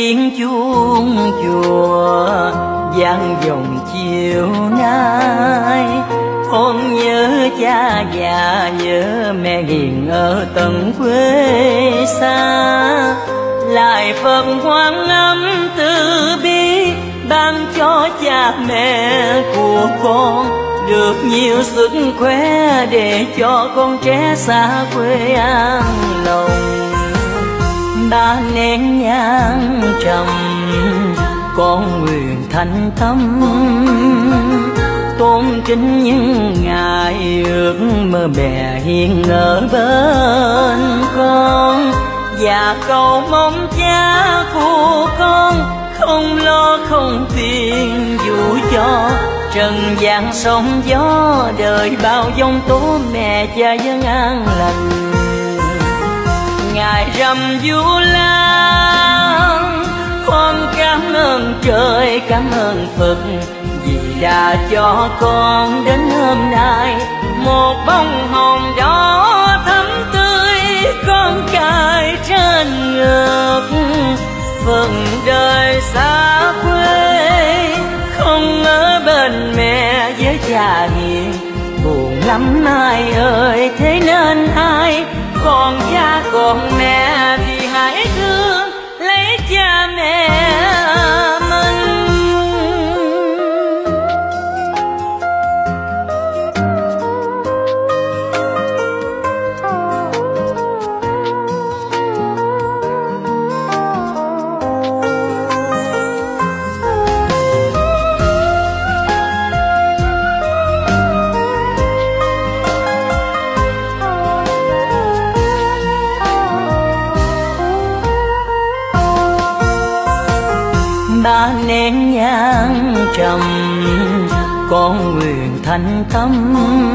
tiếng chuông chùa vang vọng chiều nay. Con nhớ cha già nhớ mẹ hiền ở tận quê xa. Lại Phật hoan ấm từ bi ban cho cha mẹ của con được nhiều sức khỏe để cho con trẻ xa quê an lòng. Ba nén nhang trầm con nguyện thành tâm tôn kính những ngài ước mơ mẹ hiền ở bên con, và cầu mong cha của con không lo không phiền dù cho trần gian sóng gió đời bao giông tố mẹ cha dân an lành. Ngài rằm Vu Lan con cảm ơn trời cảm ơn Phật vì đã cho con đến hôm nay một bông hồng đỏ thắm tươi con cài trên ngực. Phần đời xa quê không ở bên mẹ với cha hiền buồn lắm ai ơi, thế nên ai còn cha còn mẹ thì hãy thương lấy cha mẹ mình. Ba nén nhang trầm con nguyện thành tâm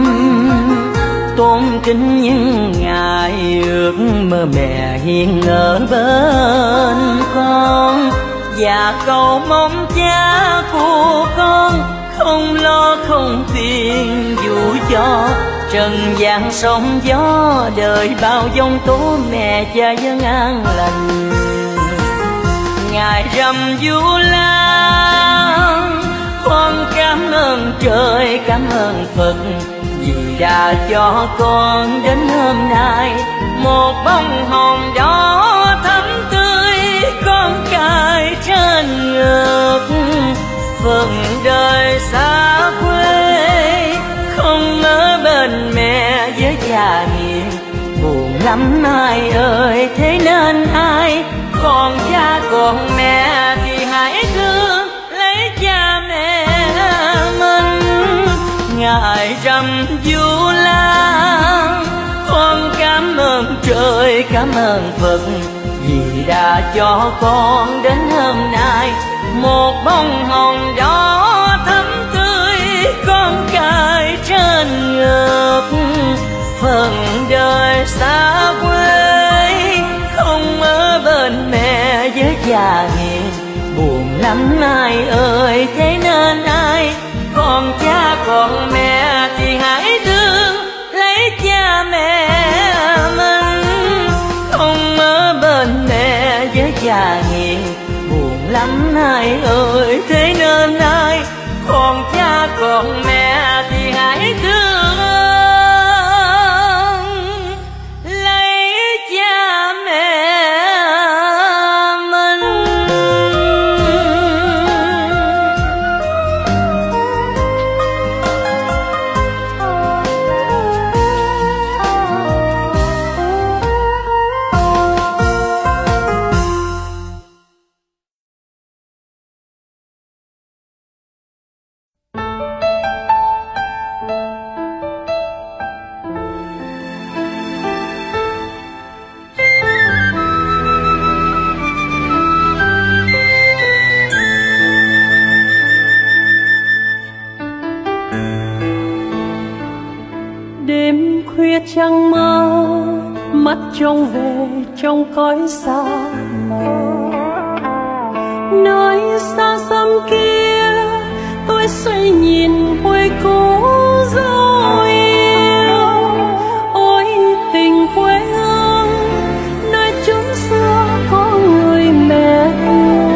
tôn kính những ngài ước mơ mẹ hiền ở bên con, và cầu mong cha của con không lo không phiền dù cho trần gian sóng gió đời bao giông tố mẹ cha dân an lành. Ngài rằm Vu Lan con cảm ơn trời cảm ơn Phật vì đã cho con đến hôm nay một bông hồng đỏ thắm tươi con cài trên ngực. Phần đời xa quê không ở bên mẹ với cha hiền buồn lắm ai ơi, thế nên ai còn cha còn mẹ thì hãy thương lấy cha mẹ mình. Ngài rằm Vu Lan con cảm ơn trời cảm ơn Phật vì đã cho con đến hôm nay một bông hồng đỏ thắm tươi con cài trên ngực. Phần đời xa quê không ở bên mẹ với cha hiền buồn lắm ai ơi, thế nên ai còn cha còn mẹ thì hãy thương lấy cha mẹ mình. Không ở bên mẹ với cha hiền buồn lắm ai ơi, thế nên ai còn cha còn mẹ thì hãy thương lấy cha mẹ mình. Đêm khuya trăng mơ mắt trông về trong cõi xa mờ, nơi xa xăm kia tôi xoay nhìn quê cũ dấu yêu. Ôi tình quê hương nơi chốn xưa có người mẹ yêu.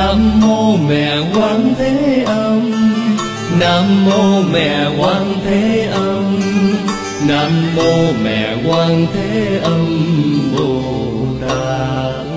Nam mô mẹ Quan Thế Âm, Nam mô mẹ Quan Thế Âm, Nam mô mẹ Quan Thế Âm Bồ Tát.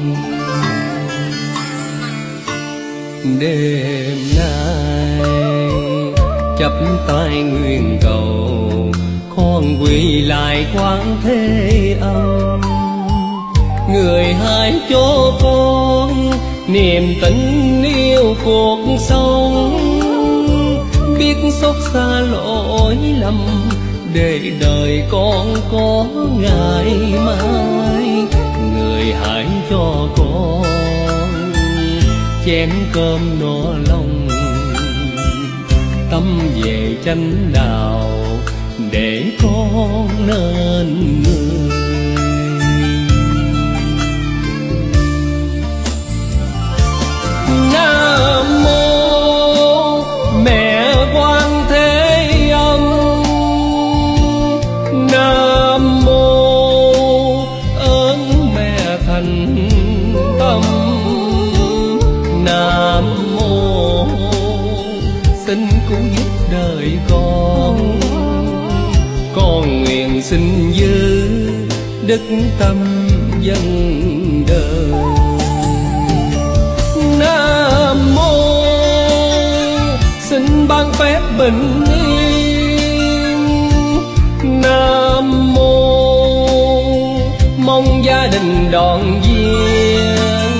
Đêm nay chắp tay nguyện cầu, con quỳ lại Quan Thế Âm, người hãy cho con niềm tình yêu cuộc sống, biết xót xa lỗi lầm để đời con có ngày mai. Người hãy cho con chén cơm no lòng, tâm về chánh đạo để con nên người. Nam mô mẹ Quan Thế Âm, Nam mô ơn mẹ thành tâm, Nam mô xin cứu giúp đời con nguyện xin giữ đức tâm dân đời. Nam mô xin ban phép bình yên, Nam mô mong gia đình đoàn viên,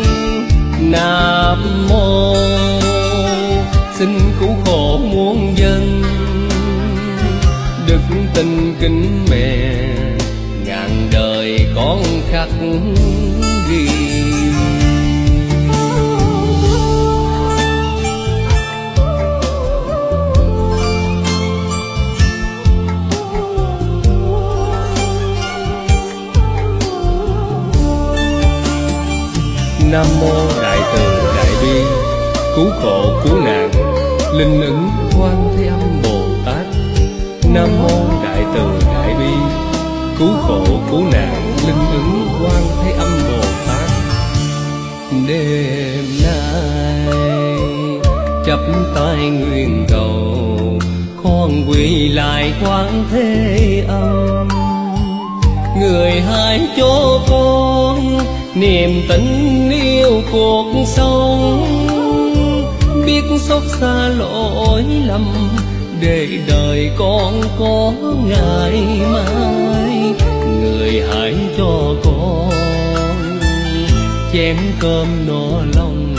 Nam mô xin cứu khổ muôn dân, đức tin kính mẹ ngàn đời con khắc ghi. Nam mô Đại Từ Đại Bi cứu khổ cứu nạn linh ứng Quan Thế Âm Bồ Tát. Nam mô Đại Từ Đại Bi cứu khổ cứu nạn linh ứng Quan Thế Âm Bồ Tát. Đêm nay chắp tay nguyện cầu, con quỳ lại Quan Thế Âm, người hãy cho con niềm tình yêu cuộc sống, biết xót xa lỗi lầm để đời con có ngày mai. Người hãy cho con chén cơm no lòng,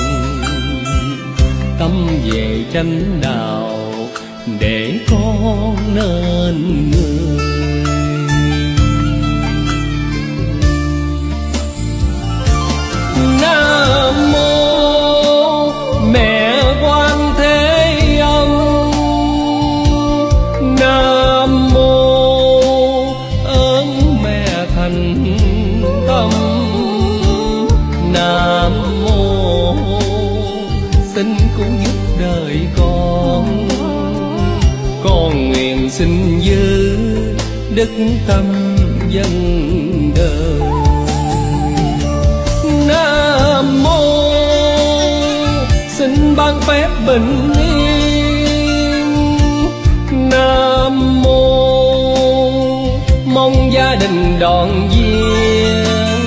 tâm về chánh đạo để con nên người. Nam mô mẹ Quan Thế Âm, Nam mô ơn mẹ thành tâm, Nam mô xin cứu giúp đời con nguyện xin giữ đức tâm dân đời. Nam mô xin ban phép bình yên, Nam mô mong gia đình đoàn viên,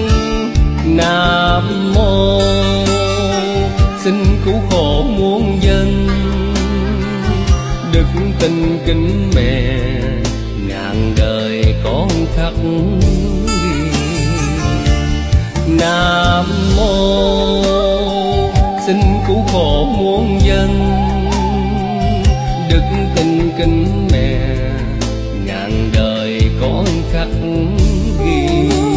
Nam mô xin cứu khổ muôn dân, đức tin kính mẹ ngàn đời con khắc ghi. Nam mô xin cứu khổ muôn dân, đức tin kính mẹ ngàn đời con khắc ghi.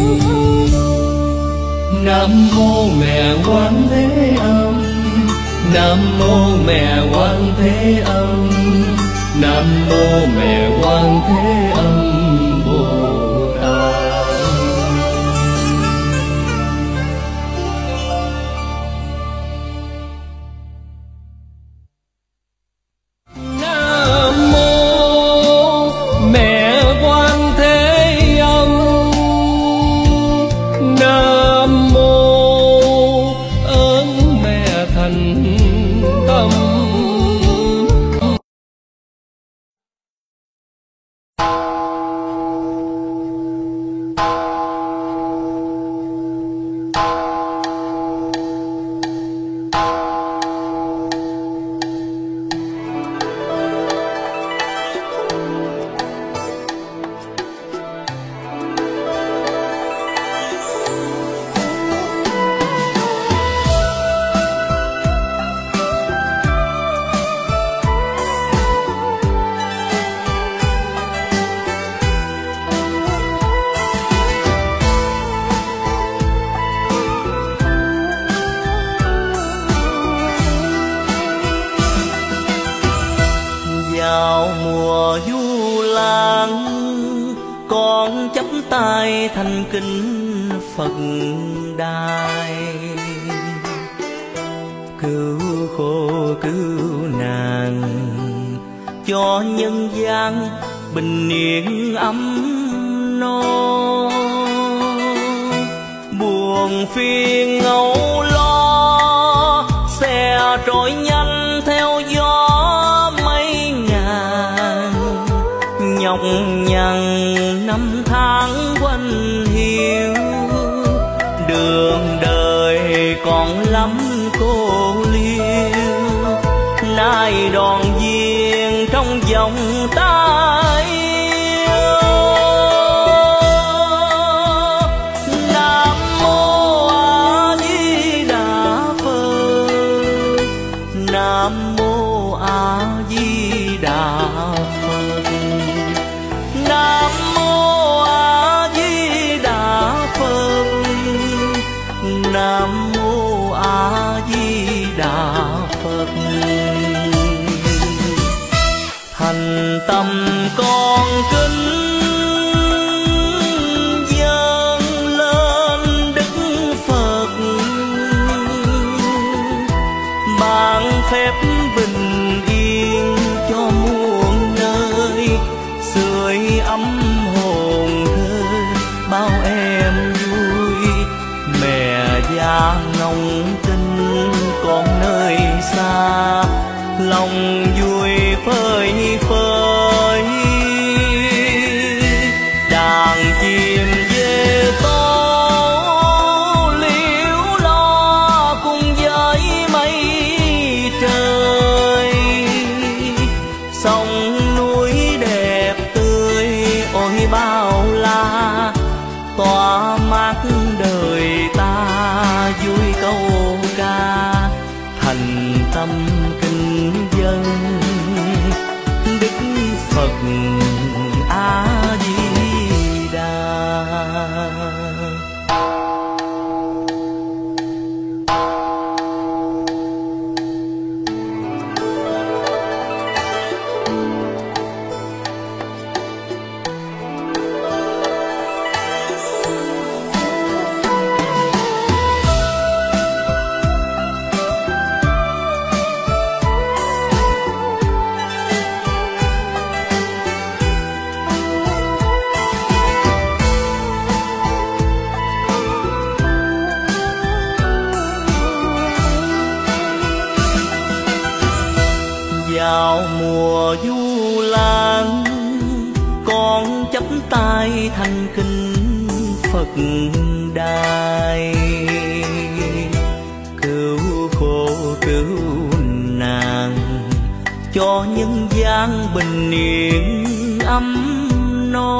Nam mô mẹ Quan Thế Âm, Nam mô mẹ Quan Thế Âm, Nam mô mẹ Quan Thế Âm Bồ Tát. Nam mô mẹ Quan Thế Âm, Nam mô ơn thành tâm. Vào mùa du lan, con chắp tay thành kính Phật đài, cứu khổ cứu nạn cho nhân gian bình yên ấm no. Buồn phiền âu lo, xe trôi nhanh theo gió mấy ngàn, nhọc nhằn năm tháng quanh hiu. Đường đời còn lắm cô liêu, nay đoàn viên trong vòng tay. Nam mô A Di Đà Phật, Nam mô A Di Đà Phật, Nam mô A Di Đà Phật, Nam mô A Di Đà Phật. Thành tâm con kính dâng lên Đức Phật, ban phép bình yên cho muôn nơi, sưởi ấm hồn thơ bao em vui. Mẹ già ngóng tin con nơi xa, lòng vui phơi phới. Đàn chim về tổ liễu lo cùng với mây trời. Sông núi đẹp tươi ôi bao la, tỏa mát đời ta vui câu ca. Thành tâm kính dân Đức Phật A Di Đà. Vào mùa du lan, con chắp tay thành kính Phật đài, cứu khổ cứu nạn cho nhân gian bình yên ấm no.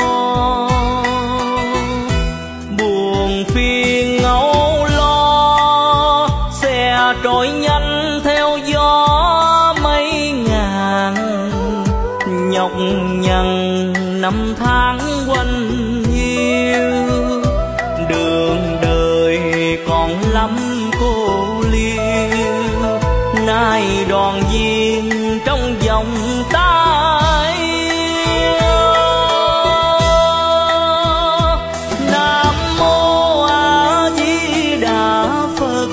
Buồn phiền âu lo, xe trôi nhanh theo gió mấy ngàn, nhọc nhằn năm tháng quanh hiu. Đường đời còn lắm cô liêu, nay đoàn viên trong vòng tay. Nam mô A Di Đà Phật,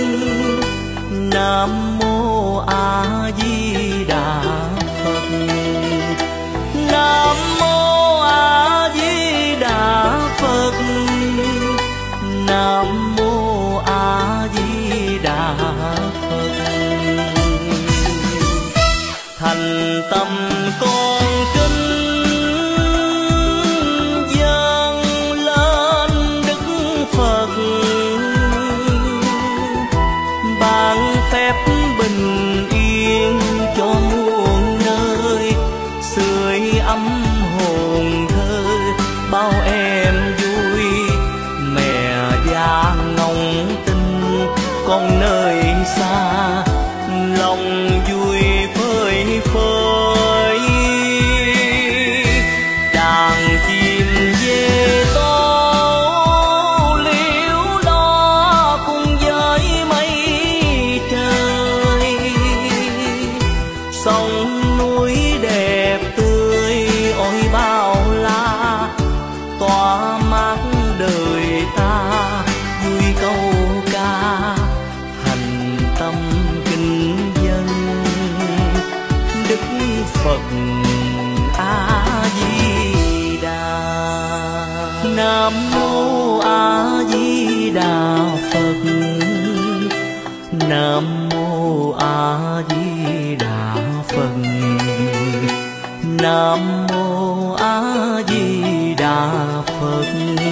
Nam mô A Di Đà Phật, Nam mô A Di Đà Phật, Nam mô A Di Đà Phật. Thành tâm con kính dâng lên Đức Phật, ban phép bình yên cho muôn nơi, sưởi ấm hồn thơ bao em vui. Mẹ già ngóng tin con nơi xa, lòng vui phơi phới. Đàn chim về tô liễu lo cùng với mây trời, sông núi đẹp tươi ôi bao la, tỏa mát đời ta vui câu ca. Thành tâm kính dân Đức Phật A Di Đà. Nam mô A Di Đà Phật. Nam mô A Di Đà Phật. Nam mô A Di Đà Phật.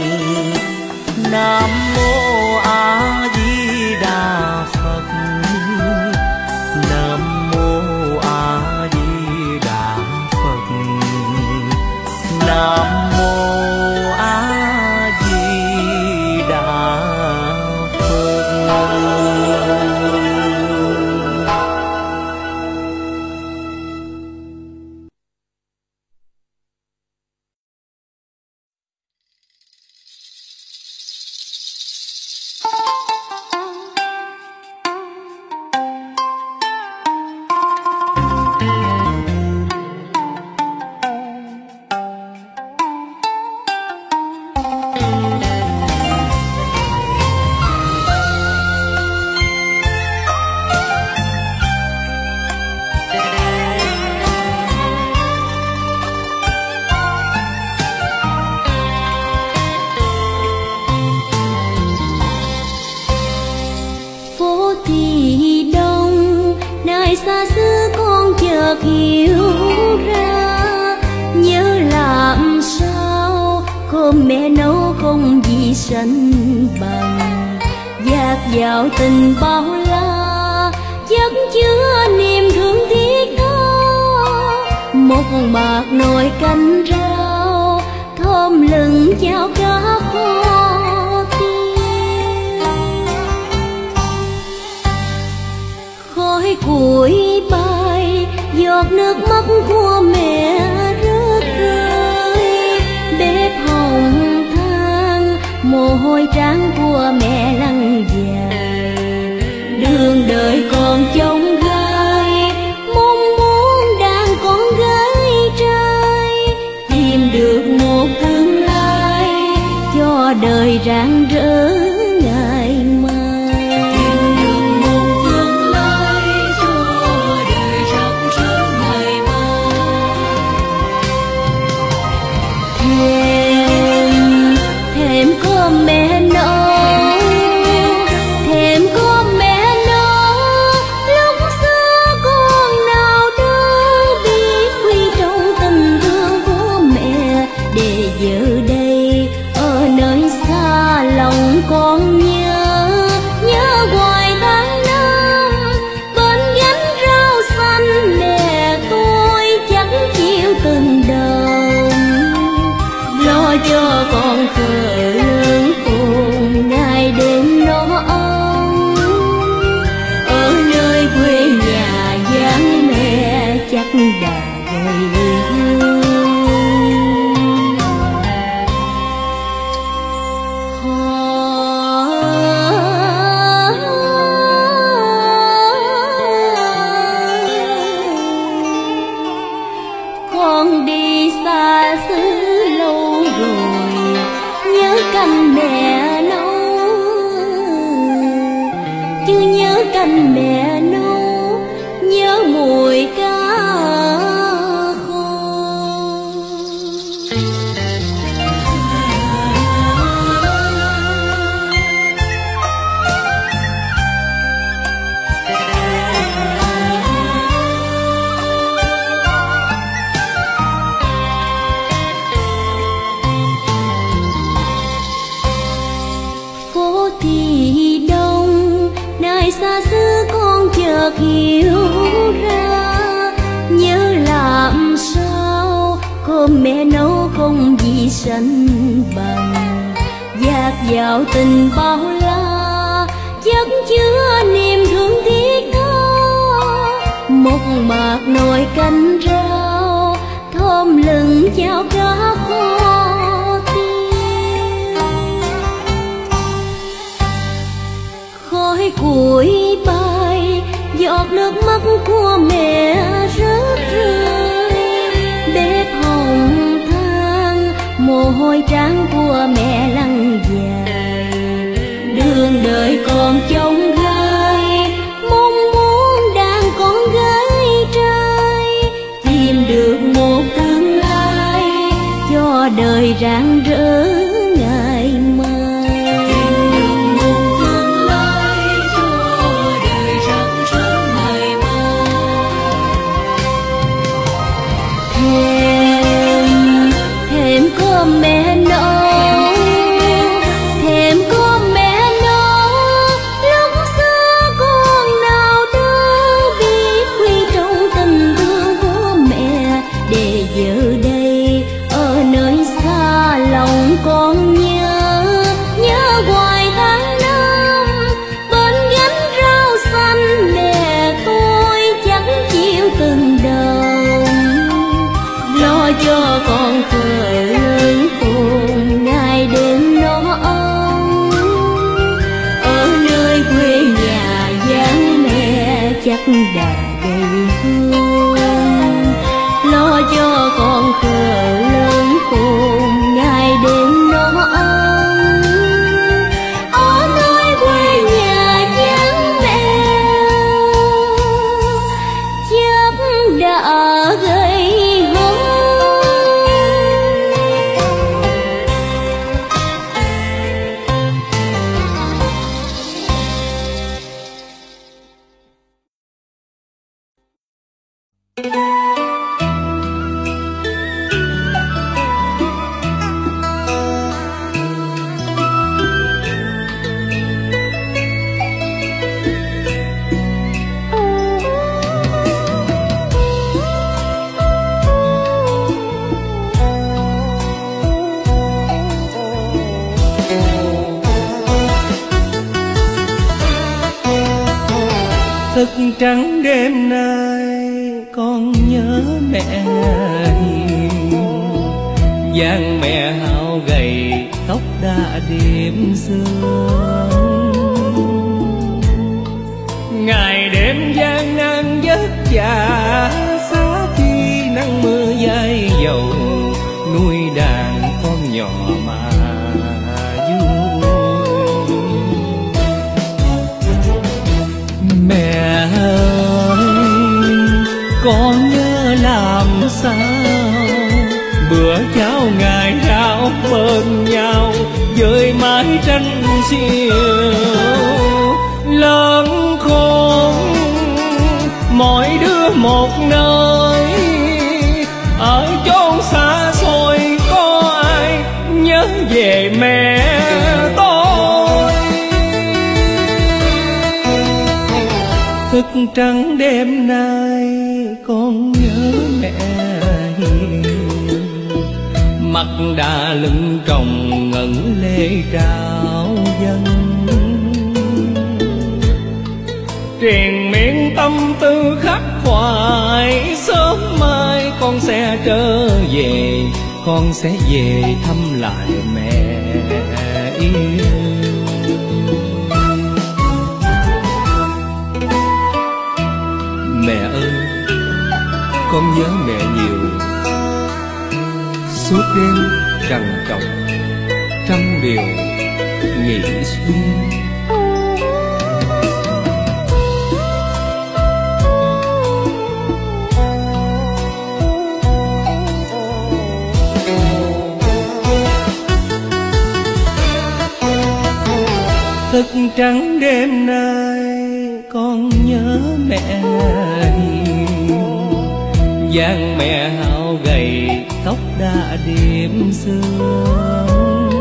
Nam mô A Di Đà Phật. Nam mô A Di Đà Phật. Nam mô A Di Đà Phật. hiểu ra nhớ làm sao cơm mẹ nấu không gì sánh bằng, dạt dào tình bao la chất chứa niềm thương tiếc tha. Một bạc nồi canh rau thơm lừng cháo cá kho tiêu, khói củi bay giọt nước mắt của mẹ rớt rơi. Bếp hồng than mồ hôi trắng của mẹ lăn dài, đường đời còn trông gai mong muốn đang con gái trai tìm được một tương lai cho đời rạng rỡ ngày mai. Thèm cơm mẹ nấu, thèm cơm mẹ nấu, hiểu ra, nhớ làm sao cơm mẹ nấu không gì sánh bằng, dạt dào tình bao la chất chứa niềm thương thiết tha. Một mạc nồi canh rau thơm lừng cháo cá kho tiêu, khói củi bay giọt nước mắt của mẹ rớt rơi, bếp hồng than mồ hôi trán của mẹ lăn dài. Đường đời còn trông gai, mong muốn đang con gái trai tìm được một tương lai cho đời rạng rỡ ngày mai. Tìm được một tương lai cho đời rạng rỡ ngày mai. Thèm cơm mẹ nấu, thèm cơm mẹ nấu. Lúc xưa con nào đâu biết quý trọng tình thương của mẹ, để giờ đây ở nơi xa lòng con nhớ hoài tháng năm. Bên gánh rau xanh mẹ tôi chắc chịu từng đồng, lo cho con khờ lớn khôn ngày đêm nó âu. Ở nơi quê nhà vắng mẹ chắc đã đầy hương, lo cho con khờ lớn khôn ngày đêm nó âu. Ở nơi quê nhà vắng mẹ chắc đã gây hấn. Thức trắng đêm nay con nhớ mẹ hiền, dáng mẹ hao gầy tóc đã đêm sương. Ngày đêm gian nan vất vả, xa khi nắng mưa dãi dầu, nuôi đàn con nhỏ mà vui. Mẹ ơi, con nhớ làm sao bữa cháu ngày rau bên nhau, với mái tranh xiêu lớn khôn mỗi đứa một nơi. Ở chốn xa xôi có ai nhớ về mẹ tôi. Thức trắng đêm nay con nhớ mẹ hiền, mặt đã lưng tròng ngẩn lê trao dâng. Triền miên tâm tư khắc khoải, sớm mai con sẽ trở về, con sẽ về thăm lại mẹ yêu. Mẹ ơi, con nhớ mẹ nhiều, suốt đêm trằn trọc trăm điều nghĩ suy. Thức trắng đêm nay con nhớ mẹ hiền, dáng mẹ hao gầy tóc đã đêm sương.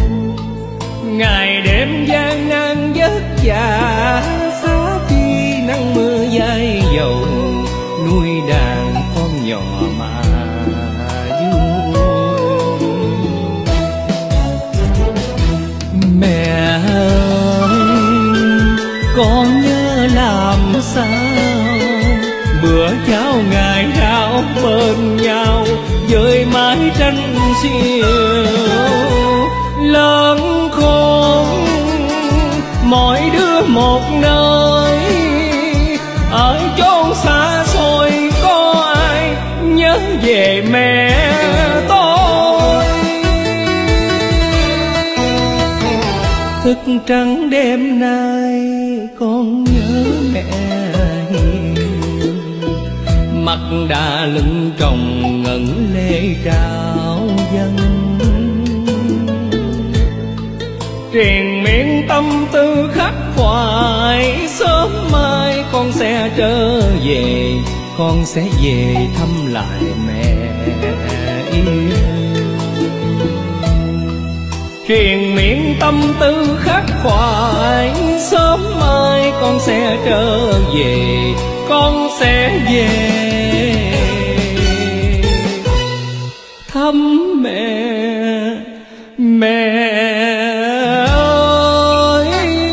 Ngày đêm gian nan vất vả, xa khi sao. Bữa cháu ngày nào bên nhau, với mái tranh xiêu. Lớn khôn mỗi đứa một nơi, ở chốn xa xôi có ai nhớ về mẹ tôi. Thức trắng đêm nay con nhớ mẹ hiền, mặt đã lưng tròng ngẩn lệ trao dâng. Triền miên tâm tư khắc khoải, sớm mai con sẽ trở về, con sẽ về thăm lại mẹ yêu. Triền miên tâm tư khắc khoải, sớm mai con sẽ trở về, con sẽ về thăm mẹ, mẹ ơi.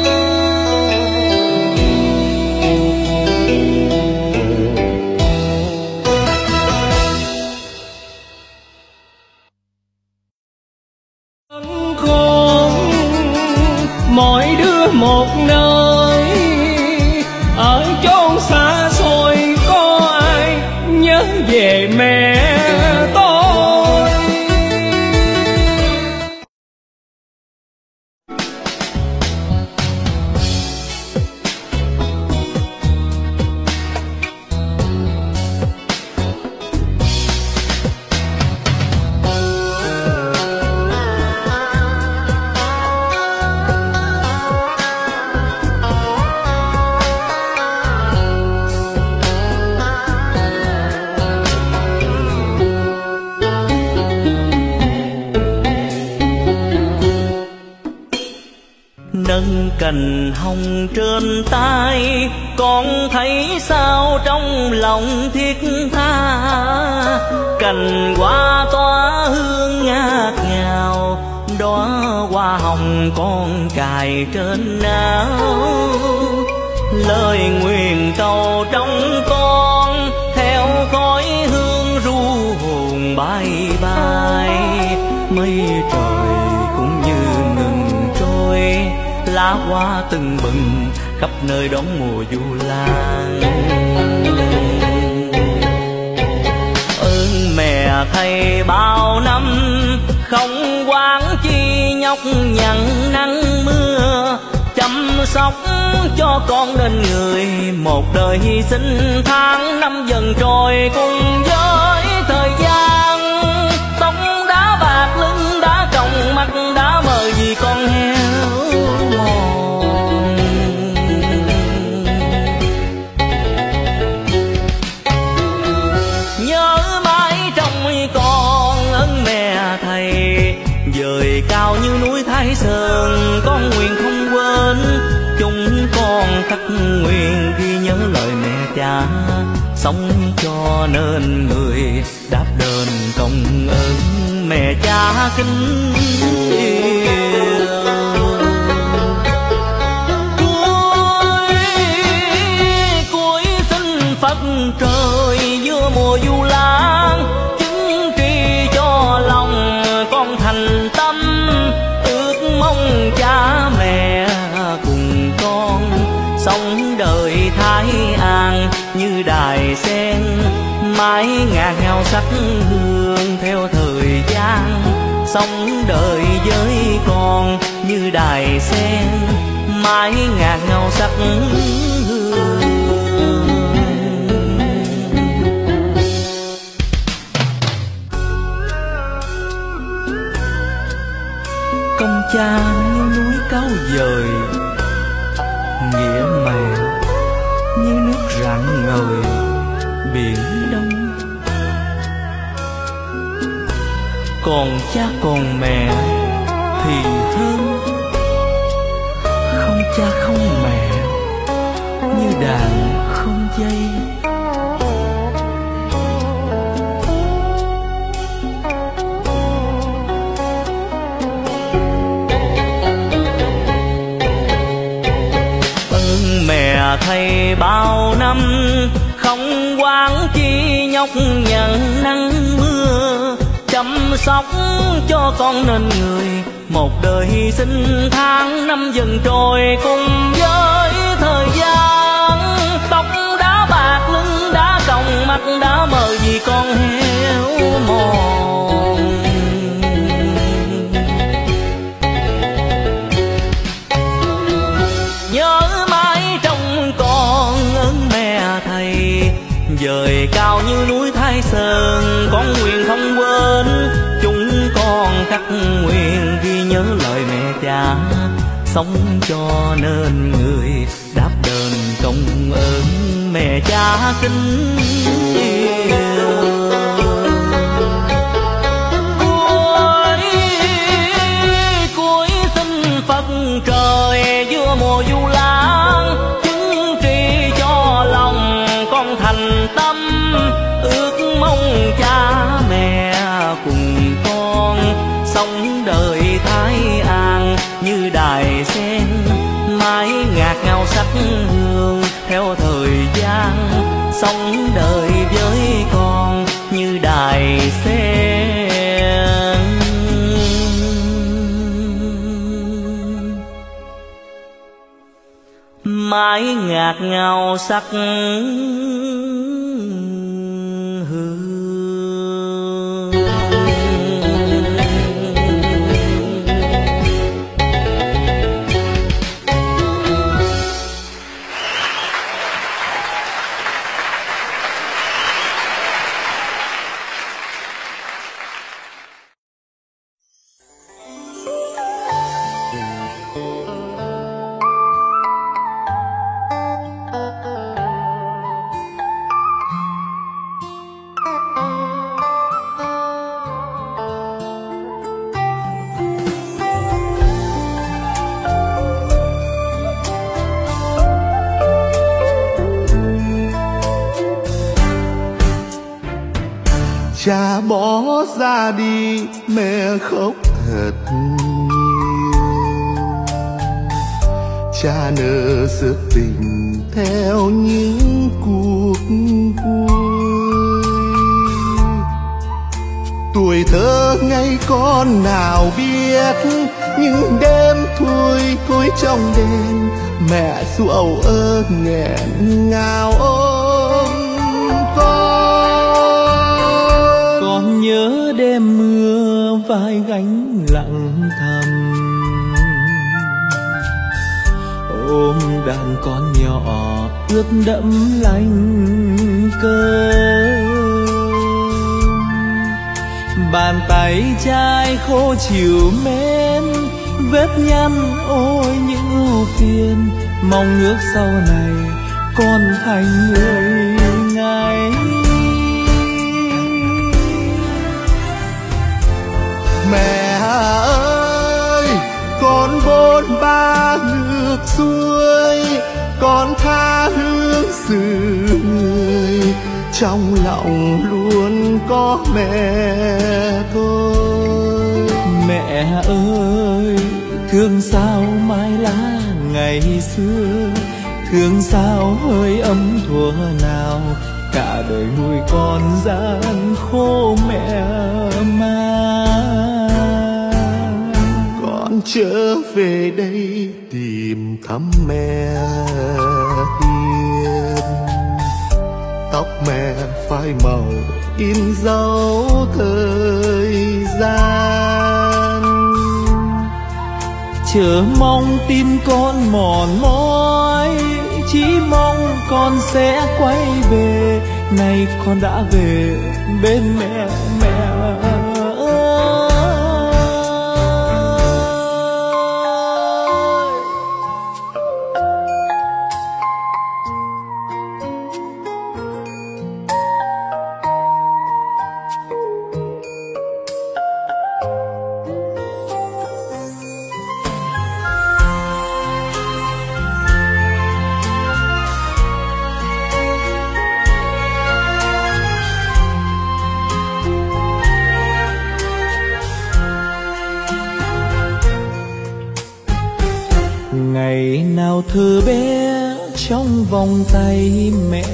Khôn mỗi đứa một nơi, ở chốn xa xôi có ai nhớ về mẹ tôi. Nâng cành hồng trên tay, con thấy sao trong lòng thiết tha. Cành hoa tỏa hương ngát ngào, đóa hoa hồng con cài trên áo. Lời nguyện cầu trong con theo khói hương ru hồn bay bay. Mây trời cũng như ngừng trôi, lá hoa từng bừng khắp nơi đón mùa du lan. Ơn mẹ thầy bao năm không quán chi nhọc nhằn nắng mưa, chăm sóc cho con nên người một đời hy sinh. Tháng năm dần trôi cùng với thời gian, tóc đá bạc lưng đá tròng, mắt đá mờ vì con heo mòn. Nhớ mãi trong con ơn mẹ thầy, dời cao như núi Thái Sơn con nguyện không quên. Chúng con khắc nguyện ghi nhớ lời mẹ cha, sống cho nên người đáp đền công ơn mẹ cha kính yêu. Cuối xin Phật trời giữa mùa du lan, chứng tri cho lòng con thành tâm. Ước mong cha mẹ cùng con sống đời thái an như đài sen, mãi ngàn hào sắc hương theo thời gian. Sống đời với con như đài sen, mãi ngàn hào sắc hương. Công cha như núi cao dời, nghĩa mẹ như nước rạng ngời biển đông. Còn cha còn mẹ thì hơn, không cha không mẹ như đàn không dây. Ơn mẹ thầy bao năm, không quán chi nhọc nhận nắng mưa, chăm sóc cho con nên người. Một đời hy sinh tháng năm dần trôi cùng với thời gian. Tóc đã bạc lưng đã còng mắt đã mờ vì con héo mòn. Nhớ mãi trong con ơn mẹ thầy, dời cao như núi Thái Sơn con nguyện không quên. Chúng con khắc nguyện ghi nhớ lời mẹ cha, sống cho nên người đáp đền công ơn mẹ cha kính yêu. Cuối xin Phật trời giữa mùa du lan, chứng tri cho lòng con thành tâm. Ước mong cha mẹ cùng con sống đời thái an như đài sen, mái ngạt ngào sắc hương theo thời gian. Sống đời với con như đài sen, mái ngạt ngào sắc hương. Cha bỏ ra đi mẹ khóc thật nhiều, cha nỡ sự tình theo những cuộc vui. Tuổi thơ ngây con nào biết, những đêm thui thôi trong đêm mẹ ru âu ơ nghẹn ngào ôm con nhớ đêm mưa vai gánh lặng thầm, ôm đàn con nhỏ ướt đẫm lanh cơ. Bàn tay trai khô chiều mến, vết nhăn ôi những ưu phiền. Mong ước sau này con thành người ngày. Mẹ ơi, con bôn ba ngược xuôi, con tha hương xử người, trong lòng luôn có mẹ thôi. Mẹ ơi, thương sao mái lá ngày xưa, thương sao hơi ấm thuở nào, cả đời nuôi con gian khô mẹ mà. Con trở về đây tìm thăm mẹ hiền, tóc mẹ phai màu in dấu thời gian. Chờ mong tim con mòn mỏi, chỉ mong con sẽ quay về. Nay con đã về bên mẹ Ngày nào thơ bé trong vòng tay mẹ.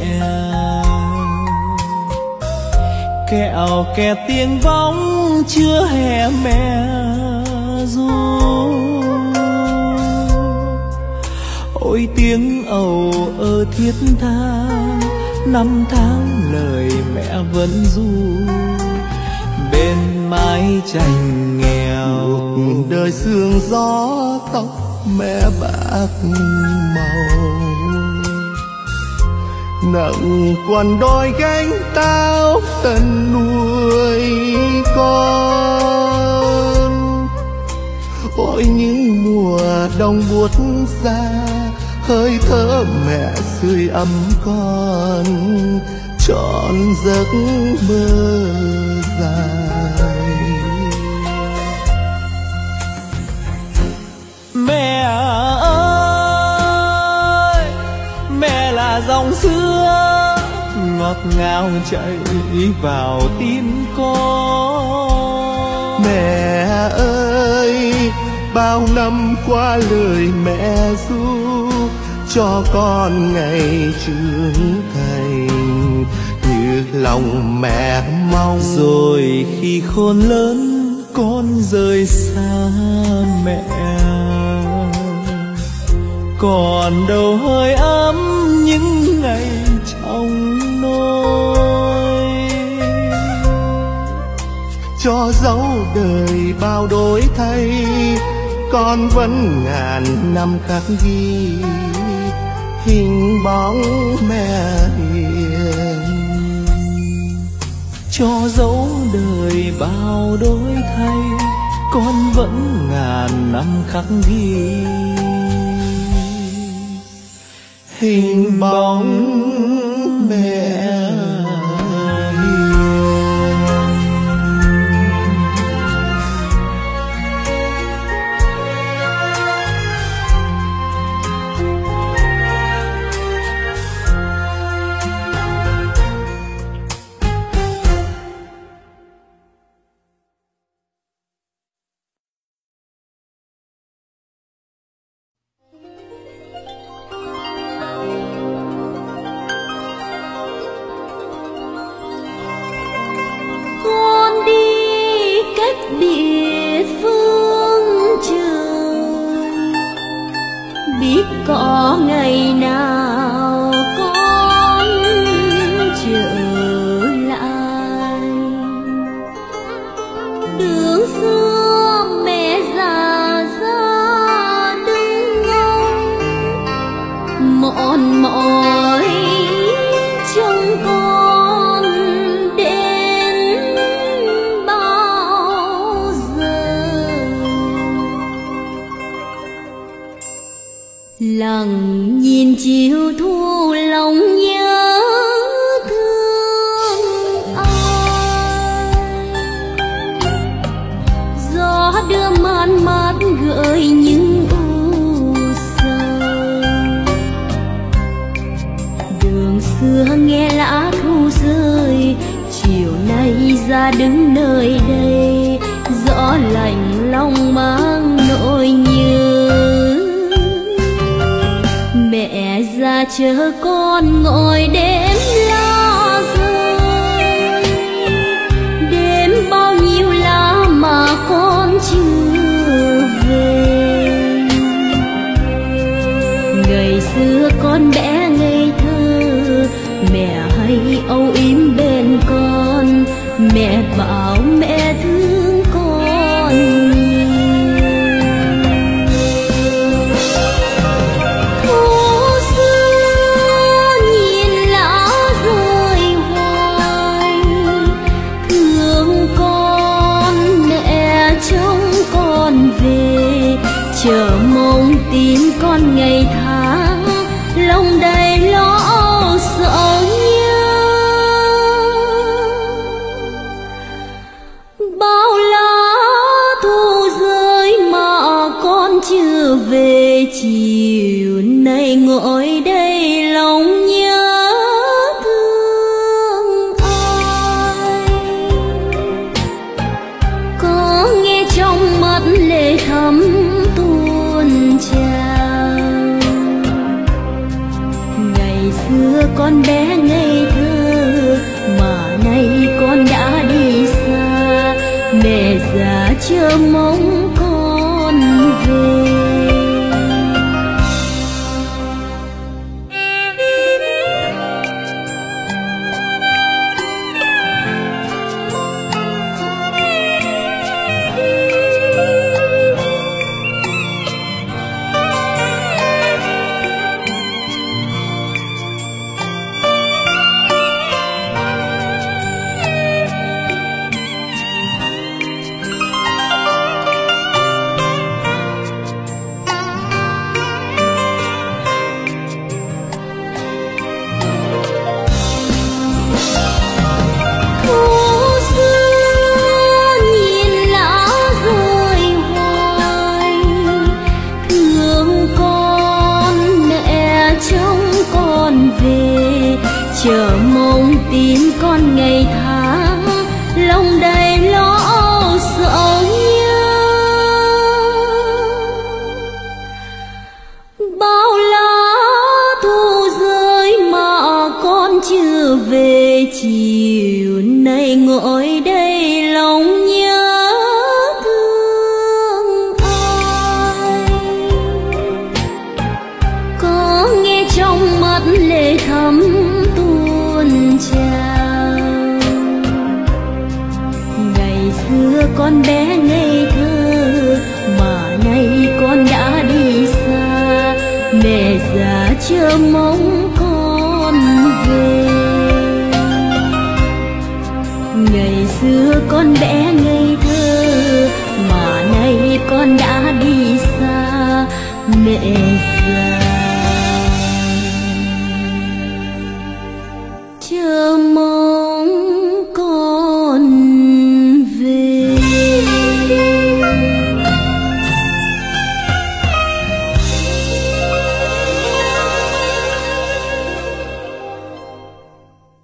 Kẹo kẹt tiếng vóng chưa hè mẹ ru. Ôi tiếng ầu ơ thiết tha, năm tháng lời mẹ vẫn ru. Bên mái tranh nghèo đời sương gió, tóc mẹ bạc màu. Nặng quằn đôi gánh tao tận nuôi con. Ôi những mùa đông buốt xa, hơi thở mẹ sưởi ấm con trọn giấc mơ dài. Mẹ ơi, mẹ là dòng sữa ngọt ngào chảy vào tim con. Mẹ ơi, bao năm qua lời mẹ ru cho con ngày trưởng thành như lòng mẹ mong. Rồi khi khôn lớn con rời xa mẹ, còn đâu hơi ấm những ngày trong nôi. Cho dấu đời bao đổi thay, con vẫn ngàn năm khắc ghi hình bóng mẹ hiền. Cho dấu đời bao đổi thay, con vẫn ngàn năm khắc ghi hình bóng mẹ hiền. Có ngày nào con trở lại đường xưa mẹ già ra đứng ngóng mòn mỏi trông con đến bao giờ. Lặng nhìn chiều thu lòng nhớ thương ai. Gió đưa man mát gợi những u sầu. Đường xưa nghe lá thu rơi, chiều nay ra đứng nơi đây. Gió lạnh lòng mang nỗi nhớ. Mẹ ra chờ con ngồi đêm lá rơi. Đêm bao nhiêu lá mà con chưa về. Ngày xưa con bé ngây thơ, mẹ hay âu yếm bên con. Mẹ bảo mẹ thương con nhiều. Chờ mong tin con ngày tháng, lòng đầy lo sợ nhớ. con bé ngây thơ mà nay con đã đi xa, mẹ già chờ mong con về. Chờ mong tin con ngày tháng, lòng đầy lo sợ nhớ. Bao lá thu rơi mà con chưa về, chiều nay ngồi đây lòng nhớ thương ai. Có nghe trong mắt lệ thắm chào, ngày xưa con bé ngây thơ mà nay con đã đi xa, mẹ già chờ mong